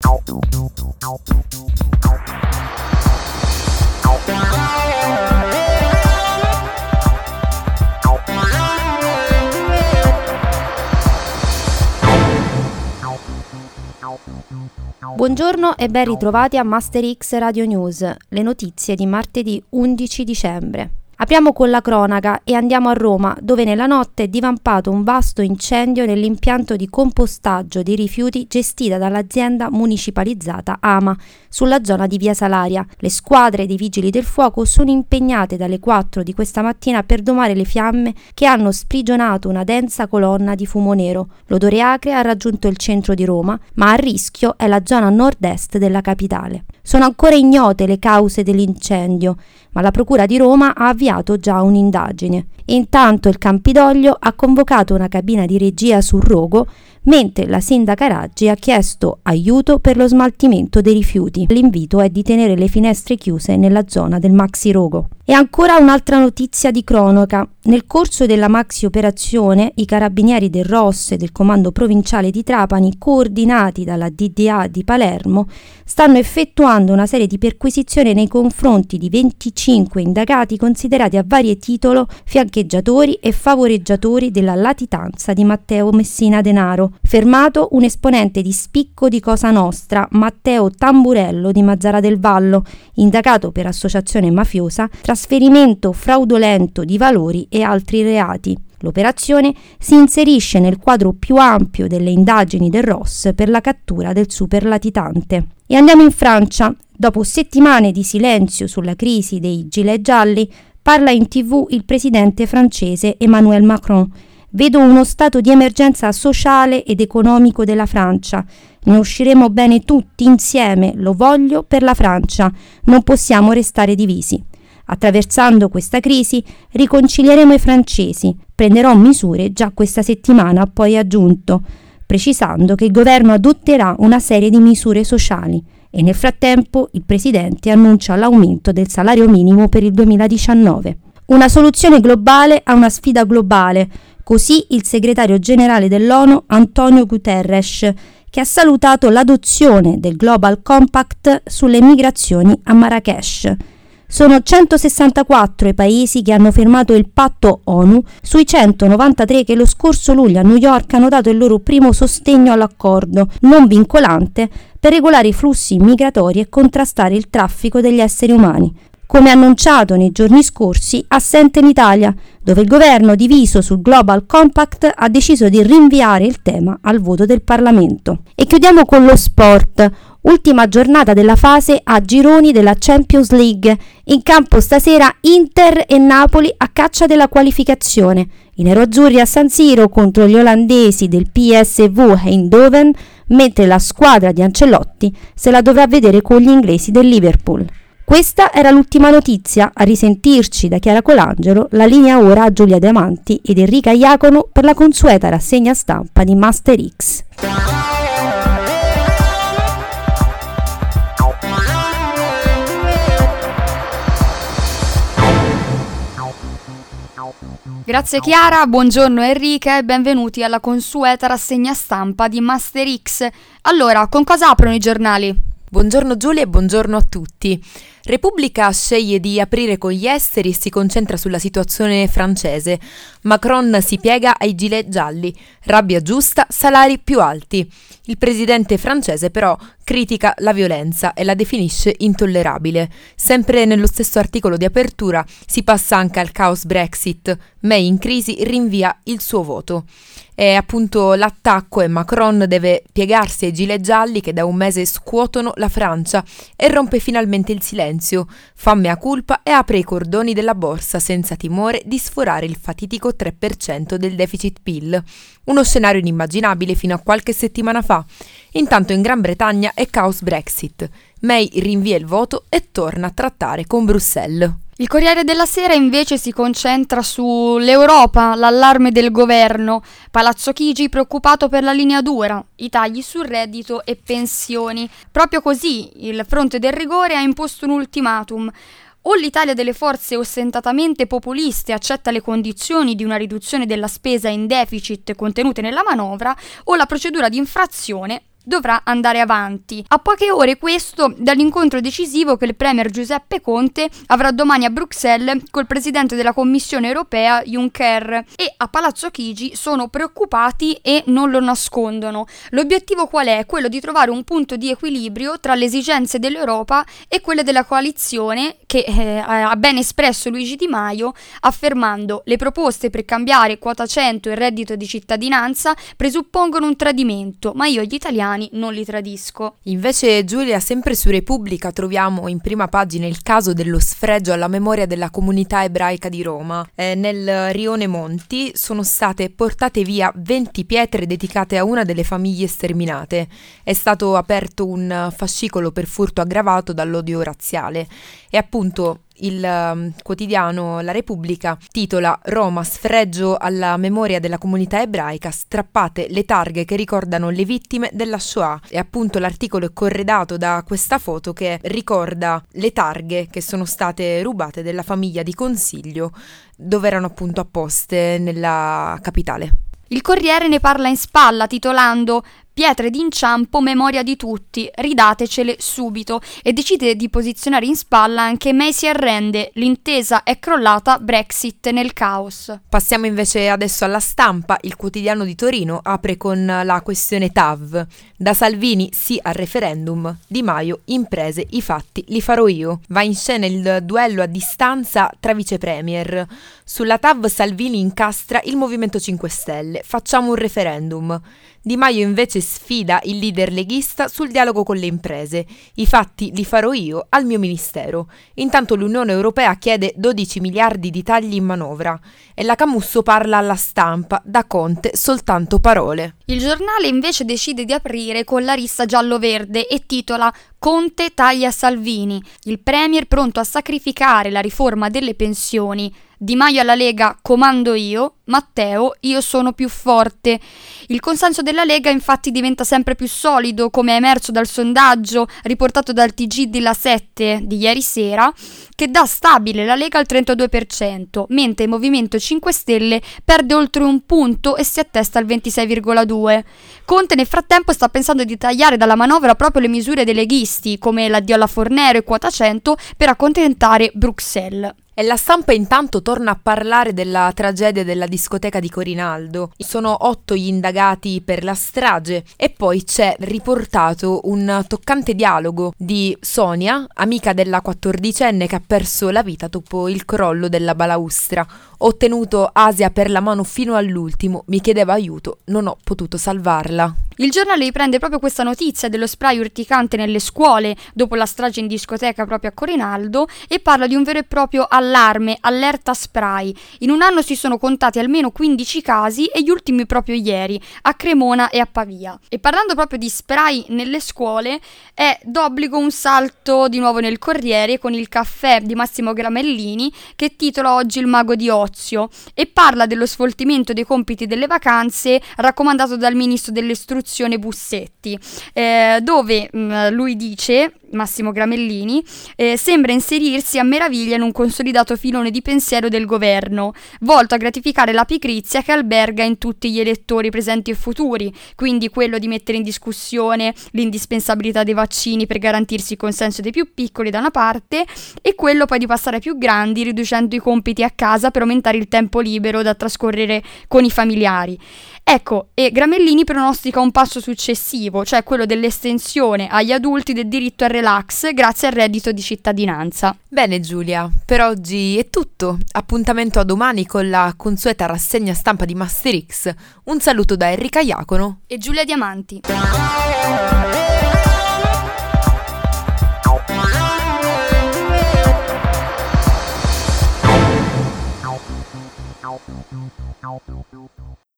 Buongiorno e ben ritrovati a Master X Radio News, le notizie di martedì 11 dicembre. Apriamo con la cronaca e andiamo a Roma, dove nella notte è divampato un vasto incendio nell'impianto di compostaggio dei rifiuti gestita dall'azienda municipalizzata AMA, sulla zona di Via Salaria. Le squadre dei vigili del fuoco sono impegnate dalle 4 di questa mattina per domare le fiamme che hanno sprigionato una densa colonna di fumo nero. L'odore acre ha raggiunto il centro di Roma, ma a rischio è la zona nord-est della capitale. Sono ancora ignote le cause dell'incendio, ma la Procura di Roma ha avviato già un'indagine. Intanto il Campidoglio ha convocato una cabina di regia sul rogo, mentre la sindaca Raggi ha chiesto aiuto per lo smaltimento dei rifiuti. L'invito è di tenere le finestre chiuse nella zona del maxi rogo. E ancora un'altra notizia di cronaca. Nel corso della maxi operazione, i carabinieri del ROS e del Comando Provinciale di Trapani, coordinati dalla DDA di Palermo, stanno effettuando una serie di perquisizioni nei confronti di 25 indagati considerati a vario titolo fiancheggiatori e favoreggiatori della latitanza di Matteo Messina Denaro. Fermato un esponente di spicco di Cosa Nostra, Matteo Tamburello di Mazzara del Vallo, indagato per associazione mafiosa, trasferimento fraudolento di valori e altri reati. L'operazione si inserisce nel quadro più ampio delle indagini del ROS per la cattura del superlatitante. E andiamo in Francia. Dopo settimane di silenzio sulla crisi dei gilet gialli, parla in TV il presidente francese Emmanuel Macron. Vedo uno stato di emergenza sociale ed economico della Francia. Ne usciremo bene tutti insieme, lo voglio per la Francia. Non possiamo restare divisi. Attraversando questa crisi riconcilieremo i francesi. Prenderò misure già questa settimana, ha poi aggiunto, precisando che il governo adotterà una serie di misure sociali. E nel frattempo il presidente annuncia l'aumento del salario minimo per il 2019. Una soluzione globale a una sfida globale. Così il segretario generale dell'ONU Antonio Guterres, che ha salutato l'adozione del Global Compact sulle migrazioni a Marrakech. Sono 164 i paesi che hanno firmato il patto ONU sui 193 che lo scorso luglio a New York hanno dato il loro primo sostegno all'accordo non vincolante per regolare i flussi migratori e contrastare il traffico degli esseri umani. Come annunciato nei giorni scorsi, assente l'Italia, dove il governo diviso sul Global Compact ha deciso di rinviare il tema al voto del Parlamento. E chiudiamo con lo sport. Ultima giornata della fase a gironi della Champions League. In campo stasera Inter e Napoli a caccia della qualificazione. I neroazzurri a San Siro contro gli olandesi del PSV Eindhoven, mentre la squadra di Ancelotti se la dovrà vedere con gli inglesi del Liverpool. Questa era l'ultima notizia. A risentirci da Chiara Colangelo, la linea ora a Giulia Diamanti ed Enrica Iacono per la consueta rassegna stampa di Master X. Grazie Chiara, buongiorno Enrica e benvenuti alla consueta rassegna stampa di Master X. Allora, con cosa aprono i giornali? Buongiorno Giulia e buongiorno a tutti. Repubblica sceglie di aprire con gli esteri e si concentra sulla situazione francese. Macron si piega ai gilet gialli. Rabbia giusta, salari più alti. Il presidente francese però critica la violenza e la definisce intollerabile. Sempre nello stesso articolo di apertura si passa anche al caos Brexit. May in crisi rinvia il suo voto. È appunto l'attacco e Macron deve piegarsi ai gilet gialli che da un mese scuotono la Francia e rompe finalmente il silenzio, fa mea culpa e apre i cordoni della borsa senza timore di sforare il fatidico 3% del deficit PIL. Uno scenario inimmaginabile fino a qualche settimana fa. Intanto in Gran Bretagna è caos Brexit. May rinvia il voto e torna a trattare con Bruxelles. Il Corriere della Sera invece si concentra sull'Europa, l'allarme del governo, Palazzo Chigi preoccupato per la linea dura, i tagli sul reddito e pensioni. Proprio così il Fronte del Rigore ha imposto un ultimatum. O l'Italia delle forze ostentatamente populiste accetta le condizioni di una riduzione della spesa in deficit contenute nella manovra, o la procedura di infrazione dovrà andare avanti. A poche ore questo dall'incontro decisivo che il premier Giuseppe Conte avrà domani a Bruxelles col presidente della Commissione europea Juncker, e a Palazzo Chigi sono preoccupati e non lo nascondono. L'obiettivo qual è? Quello di trovare un punto di equilibrio tra le esigenze dell'Europa e quelle della coalizione che ha ben espresso Luigi Di Maio, affermando: le proposte per cambiare quota 100 e il reddito di cittadinanza presuppongono un tradimento, ma io gli italiani non li tradisco. Invece, Giulia, sempre su Repubblica troviamo in prima pagina il caso dello sfregio alla memoria della comunità ebraica di Roma. Nel rione Monti sono state portate via 20 pietre dedicate a una delle famiglie sterminate. È stato aperto un fascicolo per furto aggravato dall'odio razziale e appunto il quotidiano La Repubblica titola: Roma, sfregio alla memoria della comunità ebraica, strappate le targhe che ricordano le vittime della Shoah. E appunto l'articolo è corredato da questa foto che ricorda le targhe che sono state rubate della famiglia di Consiglio, dove erano appunto apposte nella capitale. Il Corriere ne parla in spalla titolando: pietre d'inciampo, memoria di tutti, ridatecele subito, e decide di posizionare in spalla anche May si arrende, l'intesa è crollata, Brexit nel caos. Passiamo invece adesso alla Stampa. Il quotidiano di Torino apre con la questione TAV. Da Salvini sì al referendum, Di Maio: imprese, i fatti li farò io. Va in scena il duello a distanza tra vice premier. Sulla TAV Salvini incastra il Movimento 5 Stelle, facciamo un referendum. Di Maio invece sfida il leader leghista sul dialogo con le imprese. I fatti li farò io al mio ministero. Intanto l'Unione Europea chiede 12 miliardi di tagli in manovra. E la Camusso parla alla Stampa: da Conte soltanto parole. Il Giornale invece decide di aprire con la rissa giallo-verde e titola: Conte taglia Salvini, il premier pronto a sacrificare la riforma delle pensioni. Di Maio alla Lega: comando io, Matteo, io sono più forte. Il consenso della Lega infatti diventa sempre più solido, come è emerso dal sondaggio riportato dal TG della 7 di ieri sera, che dà stabile la Lega al 32%, mentre il Movimento 5 Stelle perde oltre un punto e si attesta al 26,2%. Conte nel frattempo sta pensando di tagliare dalla manovra proprio le misure dei leghisti, come l'addio alla Fornero e quota 100, per accontentare Bruxelles. E la Stampa intanto torna a parlare della tragedia della discoteca di Corinaldo. Sono 8 gli indagati per la strage e poi c'è riportato un toccante dialogo di Sonia, amica della 14enne che ha perso la vita dopo il crollo della balaustra. Ho tenuto Asia per la mano fino all'ultimo, mi chiedeva aiuto, non ho potuto salvarla. Il Giornale riprende proprio questa notizia dello spray urticante nelle scuole dopo la strage in discoteca proprio a Corinaldo e parla di un vero e proprio allarme, allerta spray. In un anno si sono contati almeno 15 casi e gli ultimi proprio ieri, a Cremona e a Pavia. E parlando proprio di spray nelle scuole, è d'obbligo un salto di nuovo nel Corriere con il caffè di Massimo Gramellini che titola oggi Il mago di Ozio e parla dello sfoltimento dei compiti delle vacanze raccomandato dal ministro dell'istruzione Bussetti, dove lui dice, Massimo Gramellini, sembra inserirsi a meraviglia in un consolidato filone di pensiero del governo, volto a gratificare la pigrizia che alberga in tutti gli elettori presenti e futuri, quindi quello di mettere in discussione l'indispensabilità dei vaccini per garantirsi il consenso dei più piccoli da una parte e quello poi di passare ai più grandi riducendo i compiti a casa per aumentare il tempo libero da trascorrere con i familiari. Ecco, e Gramellini pronostica un passo successivo, cioè quello dell'estensione agli adulti del diritto al relax grazie al reddito di cittadinanza. Bene Giulia, per oggi è tutto. Appuntamento a domani con la consueta rassegna stampa di Master X. Un saluto da Enrica Iacono e Giulia Diamanti.